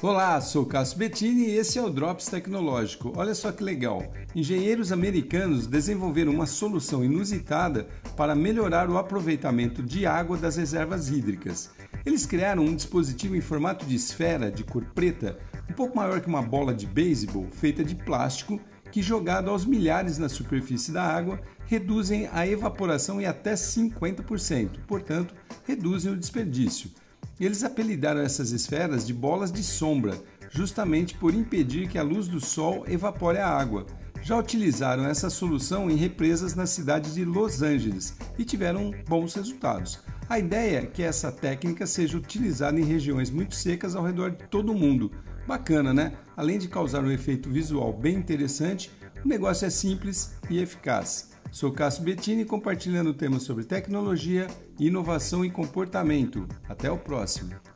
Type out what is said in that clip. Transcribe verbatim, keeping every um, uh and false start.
Olá, sou Cássio Bettini e esse é o Drops Tecnológico. Olha só que legal! Engenheiros americanos desenvolveram uma solução inusitada para melhorar o aproveitamento de água das reservas hídricas. Eles criaram um dispositivo em formato de esfera de cor preta, um pouco maior que uma bola de beisebol, feita de plástico, que jogado aos milhares na superfície da água, reduzem a evaporação em até cinquenta por cento, portanto, reduzem o desperdício. Eles apelidaram essas esferas de bolas de sombra, justamente por impedir que a luz do sol evapore a água. Já utilizaram essa solução em represas na cidade de Los Angeles e tiveram bons resultados. A ideia é que essa técnica seja utilizada em regiões muito secas ao redor de todo o mundo. Bacana, né? Além de causar um efeito visual bem interessante, o negócio é simples e eficaz. Sou Cássio Bettini compartilhando temas sobre tecnologia, inovação e comportamento. Até o próximo!